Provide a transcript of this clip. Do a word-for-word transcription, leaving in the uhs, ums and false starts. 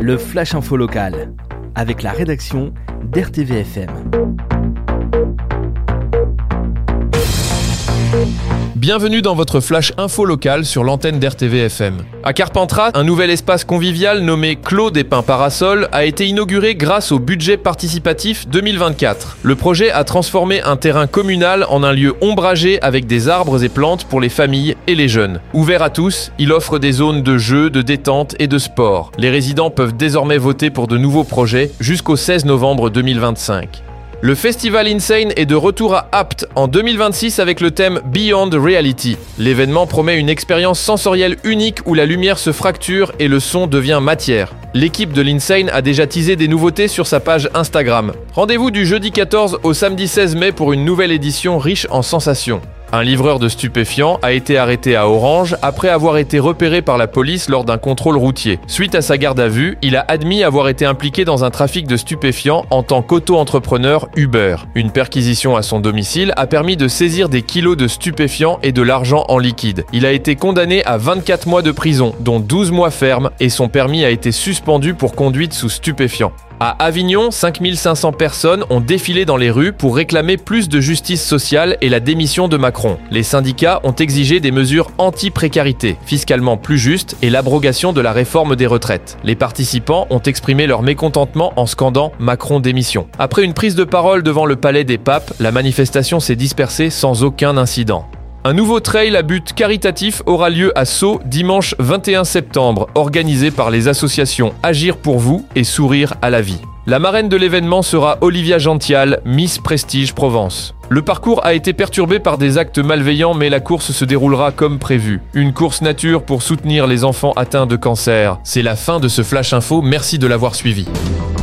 le Flash Info Local, avec la rédaction d'R T V F M. Bienvenue dans votre Flash Info Local sur l'antenne d'R T V F M. À Carpentras, un nouvel espace convivial nommé Clos des Pins Parasol a été inauguré grâce au budget participatif deux mille vingt-quatre. Le projet a transformé un terrain communal en un lieu ombragé avec des arbres et plantes pour les familles et les jeunes. Ouvert à tous, il offre des zones de jeux, de détente et de sport. Les résidents peuvent désormais voter pour de nouveaux projets jusqu'au seize novembre deux mille vingt-cinq. Le festival Insane est de retour à Apt en deux mille vingt-six avec le thème Beyond Reality. L'événement promet une expérience sensorielle unique où la lumière se fracture et le son devient matière. L'équipe de l'Insane a déjà teasé des nouveautés sur sa page Instagram. Rendez-vous du jeudi quatorze au samedi seize mai pour une nouvelle édition riche en sensations. Un livreur de stupéfiants a été arrêté à Orange après avoir été repéré par la police lors d'un contrôle routier. Suite à sa garde à vue, il a admis avoir été impliqué dans un trafic de stupéfiants en tant qu'auto-entrepreneur Uber. Une perquisition à son domicile a permis de saisir des kilos de stupéfiants et de l'argent en liquide. Il a été condamné à vingt-quatre mois de prison, dont douze mois fermes, et son permis a été suspendu pour conduite sous stupéfiants. À Avignon, cinq mille cinq cents personnes ont défilé dans les rues pour réclamer plus de justice sociale et la démission de Macron. Les syndicats ont exigé des mesures anti-précarité, fiscalement plus justes et l'abrogation de la réforme des retraites. Les participants ont exprimé leur mécontentement en scandant « Macron démission ». Après une prise de parole devant le Palais des Papes, la manifestation s'est dispersée sans aucun incident. Un nouveau trail à but caritatif aura lieu à Sceaux dimanche vingt et un septembre, organisé par les associations Agir pour vous et Sourire à la vie. La marraine de l'événement sera Olivia Gential, Miss Prestige Provence. Le parcours a été perturbé par des actes malveillants, mais la course se déroulera comme prévu. Une course nature pour soutenir les enfants atteints de cancer. C'est la fin de ce Flash Info, merci de l'avoir suivi.